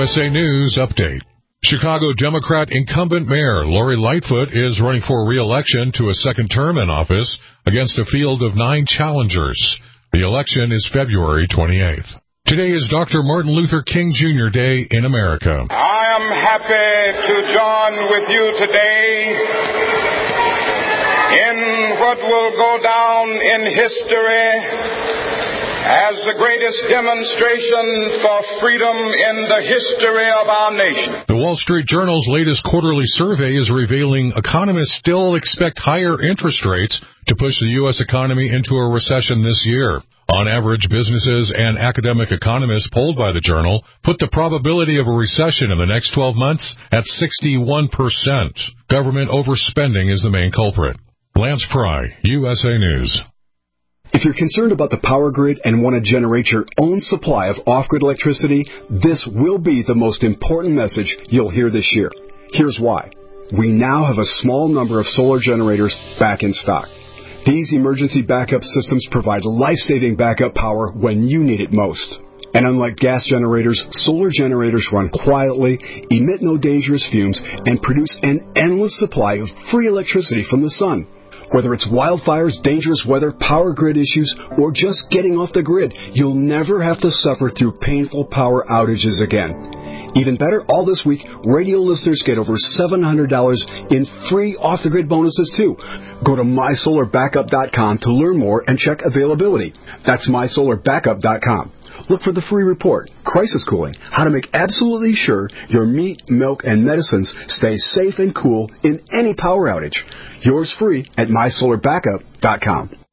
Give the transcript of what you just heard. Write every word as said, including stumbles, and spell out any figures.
S A News Update. Chicago Democrat incumbent Mayor Lori Lightfoot is running for re-election to a second term in office against a field of nine challengers. The election is February twenty-eighth. Today is Doctor Martin Luther King Junior Day in America. I am happy to join with you today in what will go down in history as the greatest demonstration for freedom in the history of our nation. The Wall Street Journal's latest quarterly survey is revealing economists still expect higher interest rates to push the U S economy into a recession this year. On average, businesses and academic economists polled by the Journal put the probability of a recession in the next twelve months at sixty-one percent. Government overspending is the main culprit. Lance Pry, U S A News. If you're concerned about the power grid and want to generate your own supply of off-grid electricity, this will be the most important message you'll hear this year. Here's why. We now have a small number of solar generators back in stock. These emergency backup systems provide life-saving backup power when you need it most. And unlike gas generators, solar generators run quietly, emit no dangerous fumes, and produce an endless supply of free electricity from the sun. Whether it's wildfires, dangerous weather, power grid issues, or just getting off the grid, you'll never have to suffer through painful power outages again. Even better, all this week, radio listeners get over seven hundred dollars in free off-the-grid bonuses, too. Go to my solar backup dot com to learn more and check availability. That's my solar backup dot com. Look for the free report, Crisis Cooling, how to make absolutely sure your meat, milk, and medicines stay safe and cool in any power outage. Yours free at my solar backup dot com.